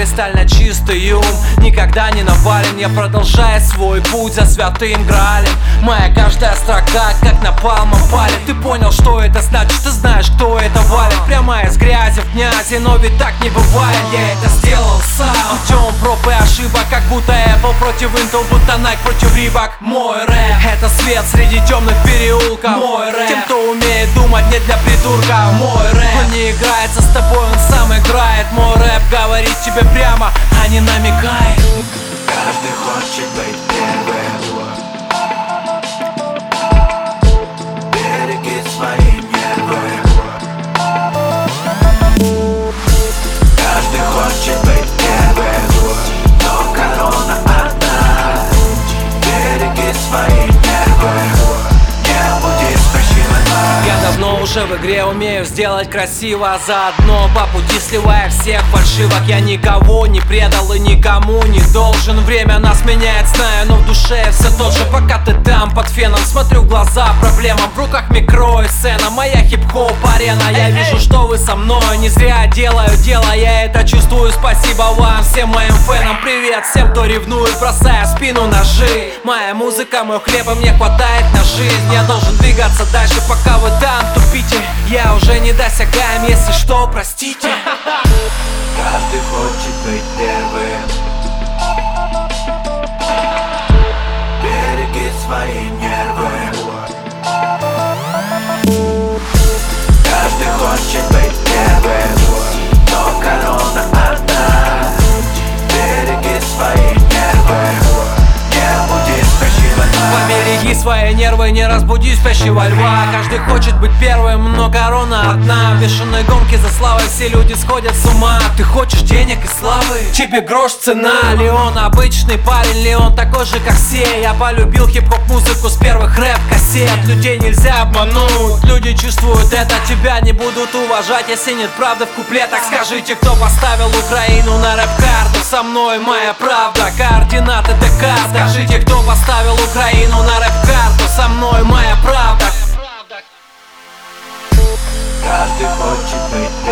кристально чистый ум никогда не навален. Я продолжаю свой путь за святым Граалем. Моя каждая строка как напалмом палит. Ты понял, что это значит, ты знаешь, кто это валит. Прямо из грязи в князи, но ведь так не бывает. Я это сделал сам путем проб и ошибок, как будто Apple против Intel, будто Nike против Reebok. Мой рэп — это свет среди темных переулков. Мой рэп — тем, кто умеет думать не для придурков. Мой рэп — он не играется с тобой, он сам играет. Мой рэп говорит тебе прямо, а не намекает. Каждый хочет быть первым. Береги свои нервы. Каждый хочет быть первым, но корона одна. Береги свои нервы. Не буди спрашивать. Я давно уже в игре умею сделать красиво, заодно по пути сливая всех фальшивок. Я никого не предал и никому не должен. Время нас меняет, знаю, но в душе все тот же. Пока ты там под феном, смотрю в глаза проблемам. В руках микро и сцена, моя хип-хоп арена. Я вижу, что вы со мной, не зря делаю дело. Я это чувствую, спасибо вам, всем моим фенам. Привет всем, кто ревнует, бросая в спину ножи. Моя музыка, мой хлеб, и мне хватает на жизнь. Я должен двигаться дальше, пока вы там тупите. Я уже недосягаем, если что, простите. Каждый хочет быть первым. Береги свои нервы. Каждый хочет быть первым, но корона одна. Береги свои нервы. Не буди спящего льва. Побереги свои нервы, не разбуди спящего льва. Каждый хочет быть первым, но корона одна. В бешеной гонке за славой все люди сходят с ума. Ты хочешь денег и славы? Тебе грош цена. Ли он обычный парень, ли он такой же, как все? Я полюбил хип-хоп музыку с первых рэп-кассет. Людей нельзя обмануть, люди чувствуют это. Тебя не будут уважать, если нет правды в куплетах. Скажите, кто поставил Украину на рэп-карту? Со мной моя правда, координаты ДК. Скажите, кто поставил Украину на рэп-карту? Со мной моя правда. Каждый хочет быть